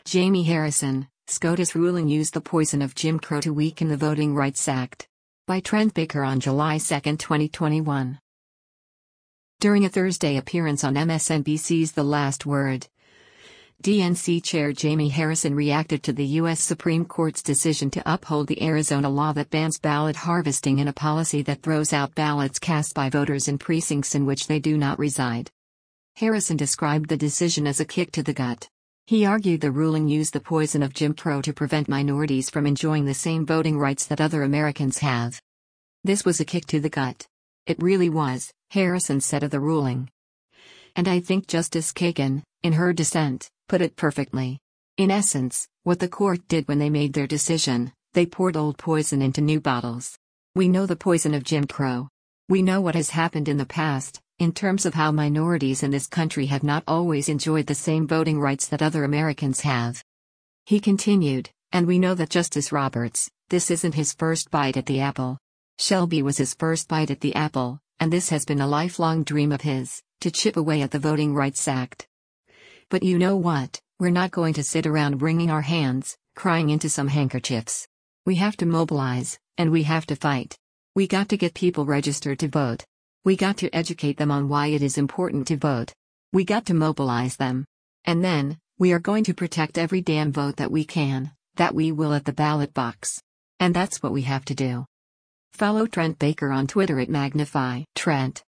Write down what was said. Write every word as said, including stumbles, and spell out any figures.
Jamie Harrison, SCOTUS ruling used the poison of Jim Crow to weaken the Voting Rights Act. By Trent Baker on July second, twenty twenty-one. During a Thursday appearance on M S N B C's The Last Word, D N C Chair Jamie Harrison reacted to the U S Supreme Court's decision to uphold the Arizona law that bans ballot harvesting and a policy that throws out ballots cast by voters in precincts in which they do not reside. Harrison described the decision as a kick to the gut. He argued the ruling used the poison of Jim Crow to prevent minorities from enjoying the same voting rights that other Americans have. This was a kick to the gut. It really was, Harrison said of the ruling. And I think Justice Kagan, in her dissent, put it perfectly. In essence, what the court did when they made their decision, they poured old poison into new bottles. We know the poison of Jim Crow. We know what has happened in the past, in terms of how minorities in this country have not always enjoyed the same voting rights that other Americans have. He continued, and we know that Justice Roberts, this isn't his first bite at the apple. Shelby was his first bite at the apple, and this has been a lifelong dream of his, to chip away at the Voting Rights Act. But you know what, we're not going to sit around wringing our hands, crying into some handkerchiefs. We have to mobilize, and we have to fight. We got to get people registered to vote. We got to educate them on why it is important to vote. We got to mobilize them. And then, we are going to protect every damn vote that we can, that we will at the ballot box. And that's what we have to do. Follow Trent Baker on Twitter at Magnify Trent.